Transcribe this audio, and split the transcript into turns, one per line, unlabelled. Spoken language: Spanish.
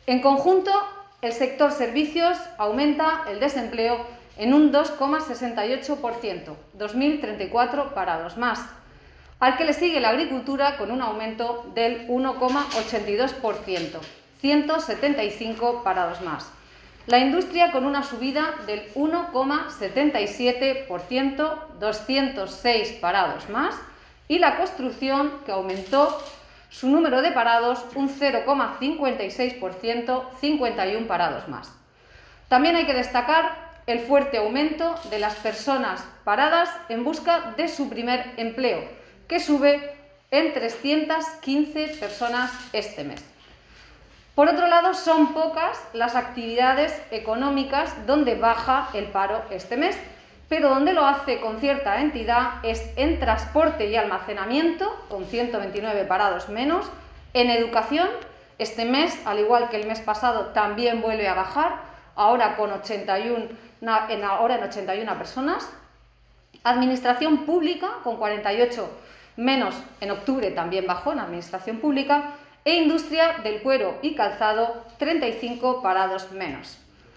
En conjunto, el sector servicios aumenta el desempleo en un 2,68%, 2.034 parados más, al que le sigue la agricultura con un aumento del 1,82%, 175 parados más. La industria con una subida del 1,77%, 206 parados más, y la construcción, que aumentó su número de parados un 0,56%, 51 parados más. También hay que destacar el fuerte aumento de las personas paradas en busca de su primer empleo, que sube en 315 personas este mes. Por otro lado, son pocas las actividades económicas donde baja el paro este mes, pero donde lo hace con cierta entidad es en transporte y almacenamiento, con 129 parados menos, en educación, este mes, al igual que el mes pasado, también vuelve a bajar, ahora en 81 personas, administración pública, con 48 menos, en octubre también bajó en administración pública, e industria del cuero y calzado, 35 parados menos.